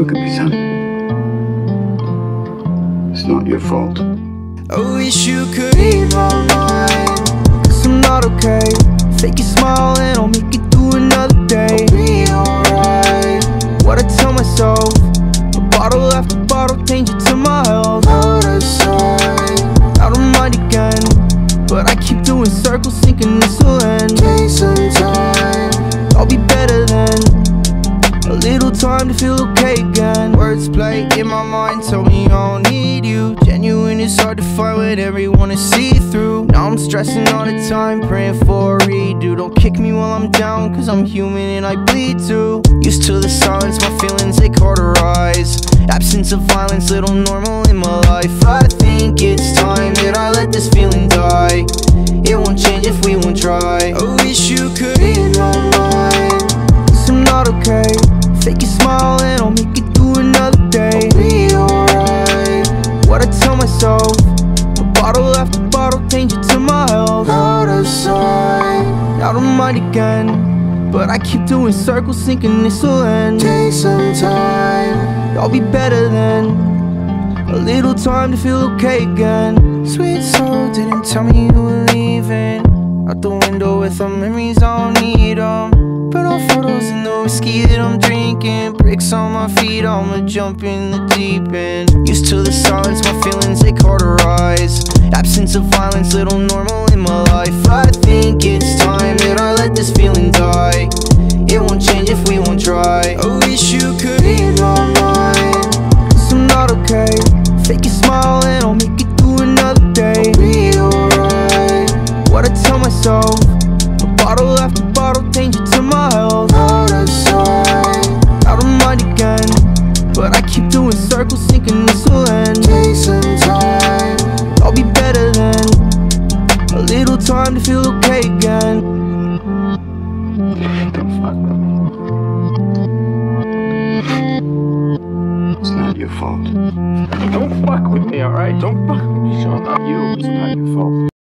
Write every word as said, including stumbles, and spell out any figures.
Look at me, son. It's not your fault. I wish you could read my mind, 'cause I'm not okay. Fake a smile and I'll make it through another day. I'll be alright. What I tell myself, a bottle after bottle, danger to my health. Out of sight, out of mind again, but I keep doing circles thinking this will end. Take some time, I'll be better then. A little time to feel okay again. Words play in my mind, tell me I don't need you. Genuine is hard to find when everyone is see-through. Now I'm stressing all the time, praying for a redo. Don't kick me while I'm down, 'cause I'm human and I bleed too. Used to the silence, my feelings they cauterize. Absence of violence, little normal in my life. I think it's time that I let this feeling die. It won't change if we won't try. I wish you could read my mind, 'cause I'm not okay. Fake a smile and I'll make it through another day. I'll be alright. What I tell myself, a bottle after bottle, danger to my health. Out of sight, out of mind again, but I keep doing circles thinking this will end. Take some time, I'll be better then. A little time to feel okay again. Sweet soul didn't tell me you were leaving. Out the window with our memories, I don't need them. Put on photos in the whiskey that I'm drinking. Bricks on my feet, I'ma jump in the deep end. Used to the silence, my feelings they cauterize. Absence of violence, little normal in my life. I think it's time that I let this feeling die. It won't change if we won't try. I wish you could read my mind, 'cause I'm not okay. Fake a smile and I'll make it through another day. I'll be alright. What I tell myself, a bottle after bottle, danger to my health. Out of sight, out of mind again, but I keep doing circles thinking this will end. Take some time, I'll be better then. A little time to feel okay again. Don't fuck with me. It's not your fault. Don't fuck with me, alright? Don't fuck with me, Sean. Not you. It's not your fault.